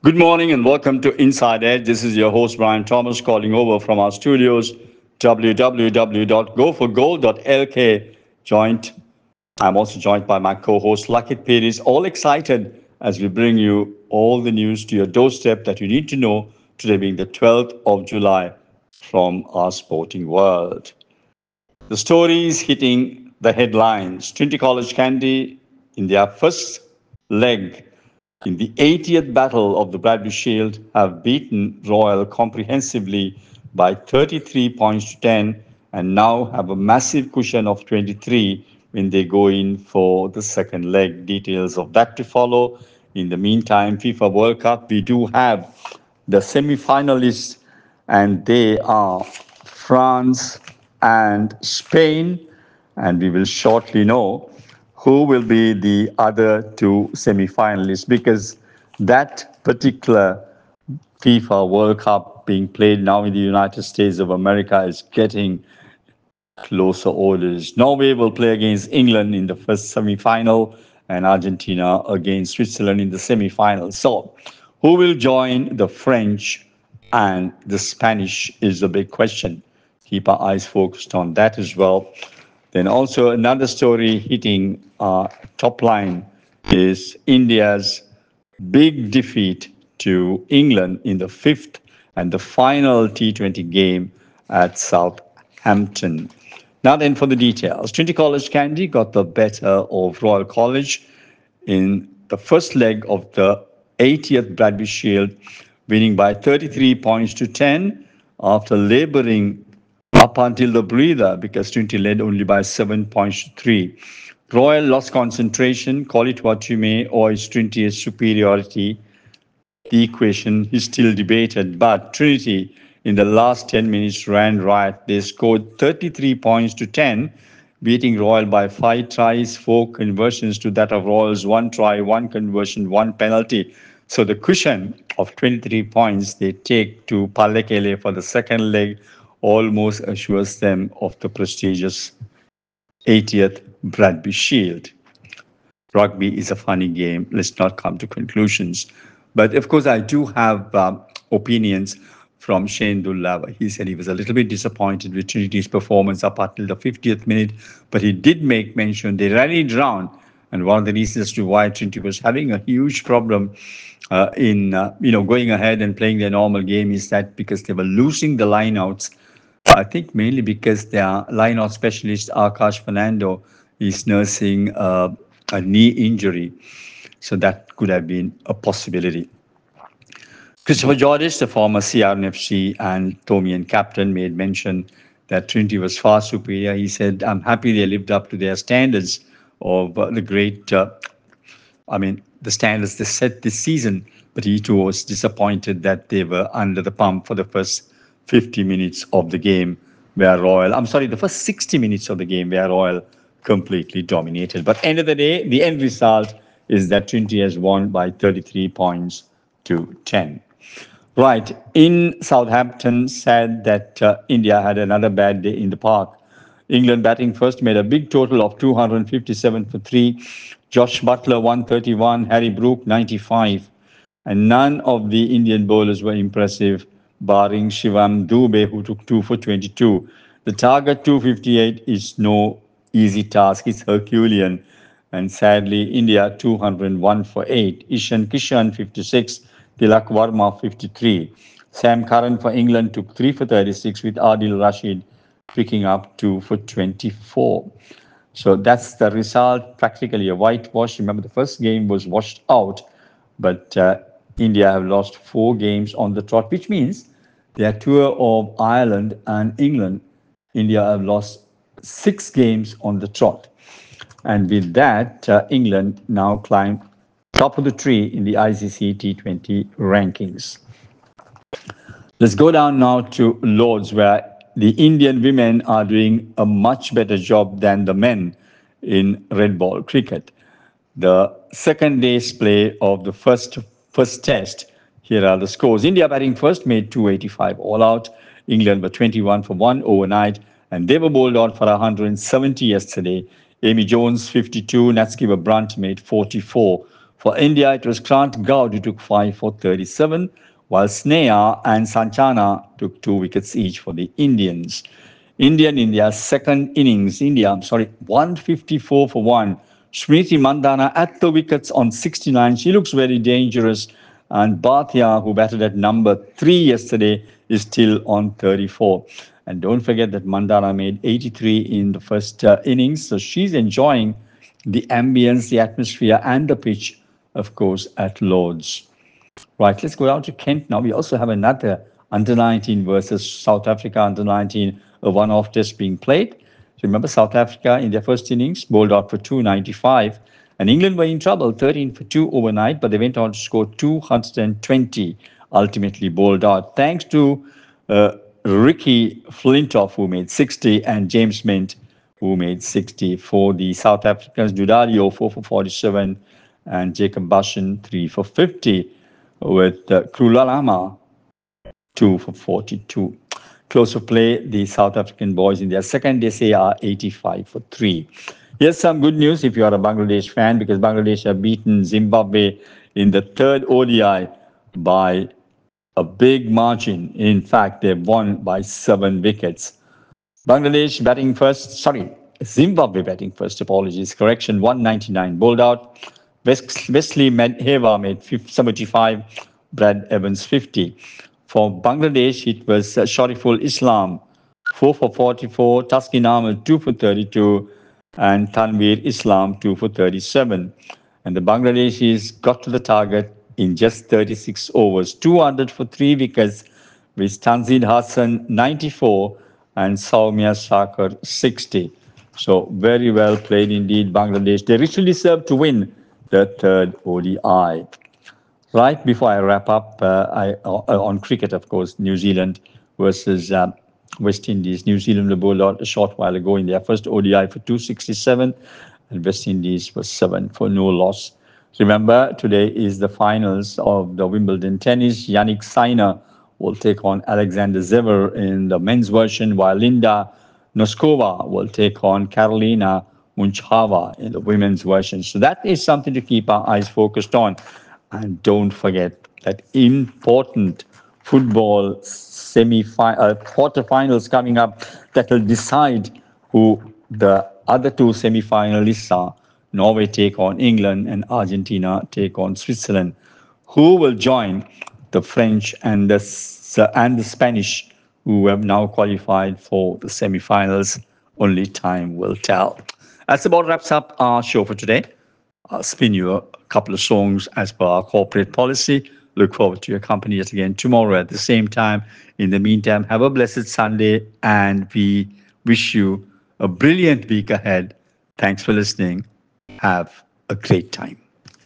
Good morning and welcome to Inside Edge. This is your host, Brian Thomas, calling over from our studios, www.goforgold.lk. Joint. I'm also joined by my co-host, Lakit Peris, all excited as we bring you all the news to your doorstep that you need to know today being the 12th of July from our sporting world. The stories hitting the headlines. Trinity College Candy in their first leg in the 80th battle of the Bradley Shield have beaten Royal comprehensively by 33 points to 10 and now have a massive cushion of 23 when they go in for the second leg. Details of that to follow. In the meantime, FIFA World Cup, we do have the semi-finalists, and they are France and Spain, and we will shortly know who will be the other two semi-finalists because that particular FIFA World Cup being played now in the United States of America is getting closer orders. Norway will play against England in the first semi-final and Argentina against Switzerland in the semi-final. So, who will join the French and the Spanish is the big question. Keep our eyes focused on that as well. Then also another story hitting top line is India's big defeat to England in the fifth and the final T20 game at Southampton. Now then for the details. Trinity College Candy got the better of Royal College in the first leg of the 80th Bradley Shield, winning by 33 points to 10 after laboring up until the breather because Trinity led only by 7 points to 3. Royal lost concentration, call it what you may, or is Trinity's superiority. The equation is still debated, but Trinity in the last 10 minutes ran riot. They scored 33 points to 10, beating Royal by 5 tries, 4 conversions to that of Royal's 1 try, 1 conversion, 1 penalty. So the cushion of 23 points they take to Pallekele for the second leg almost assures them of the prestigious 80th Bradby Shield. Rugby is a funny game. Let's not come to conclusions. But of course, I do have opinions from Shane Dullava. He said he was a little bit disappointed with Trinity's performance up until the 50th minute, but he did make mention they rallied round. And one of the reasons as to why Trinity was having a huge problem in going ahead and playing their normal game is that because they were losing the lineouts. I think mainly because their lineout specialist Akash Fernando is nursing a knee injury. So that could have been a possibility. Christopher Georges, the former CRNFC and Tomian captain, made mention that Trinity was far superior. He said, I'm happy they lived up to their standards of the standards they set this season. But he too was disappointed that they were under the pump for the first 50 minutes of the game where the first 60 minutes of the game where Royal completely dominated. But end of the day, the end result is that Trinity has won by 33 points to 10. Right. In Southampton said that India had another bad day in the park. England batting first made a big total of 257 for 3. Josh Butler 131, Harry Brook 95. And none of the Indian bowlers were impressive, barring Shivam Dube, who took 2 for 22. The target 258 is no easy task. It's Herculean. And sadly, India 201 for 8. Ishan Kishan 56. Tilak Varma 53. Sam Curran for England took 3 for 36 with Adil Rashid picking up 2 for 24. So that's the result, practically a whitewash. Remember, the first game was washed out, but India have lost 4 games on the trot, which means their tour of Ireland and England, India have lost 6 games on the trot. And with that, England now climb top of the tree in the ICC T20 rankings. Let's go down now to Lords, where the Indian women are doing a much better job than the men in red ball cricket. The second day's play of the first test. Here are the scores. India batting first made 285 all out. England were 21 for 1 overnight, and they were bowled out for 170 yesterday. Amy Jones 52, Natskiva Brunt made 44 For India, it was Krant Gaud who took 5 for 37, while Sneha and Sanchana took 2 wickets each for the Indians. India's second innings, 154 for 1. Smriti Mandana at the wickets on 69. She looks very dangerous. And Bhatia, who batted at number 3 yesterday, is still on 34. And don't forget that Mandana made 83 in the first innings. So she's enjoying the ambience, the atmosphere, and the pitch, of course, at Lord's. Right, let's go down to Kent now. We also have another under 19 versus South Africa under 19, a one-off test being played. So remember, South Africa in their first innings bowled out for 295, and England were in trouble, 13 for 2 overnight, but they went on to score 220, ultimately bowled out, thanks to Ricky Flintoff, who made 60, and James Mint, who made 60 for the South Africans. Dudario, 4 for 47, and Jacob Bashan, 3 for 50, with Krulalama, 2 for 42. Close of play, the South African boys in their second day say are 85 for 3. Here's some good news if you are a Bangladesh fan, because Bangladesh have beaten Zimbabwe in the third ODI by a big margin. In fact, they won by 7 wickets. Bangladesh batting first, Zimbabwe batting first, apologies, correction, 199, bowled out. Wesley Medheva made 75, Brad Evans 50. For Bangladesh, it was Shariful Islam, 4 for 44, Taskin Ahmed, 2 for 32, and Tanveer Islam, 2 for 37. And the Bangladeshis got to the target in just 36 overs, 200 for 3 wickets, with Tanzil Hassan, 94, and Saumya Sakar, 60. So very well played indeed, Bangladesh. They richly deserve to win the third ODI. Right before I wrap up, on cricket, of course, New Zealand versus West Indies. New Zealand bowled out a short while ago in their first ODI for 267, and West Indies was 7 for no loss. Remember, today is the finals of the Wimbledon tennis. Yannick Sinner will take on Alexander Zverev in the men's version, while Linda Noskova will take on Karolina Muchova in the women's version. So that is something to keep our eyes focused on. And don't forget that important football quarterfinals coming up that will decide who the other 2 semi-finalists are. Norway take on England and Argentina take on Switzerland. Who will join the French and the Spanish, who have now qualified for the semi-finals? Only time will tell. That's about wraps up our show for today. I'll spin you a couple of songs as per our corporate policy. Look forward to your company yet again tomorrow at the same time. In the meantime, have a blessed Sunday, and we wish you a brilliant week ahead. Thanks for listening. Have a great time.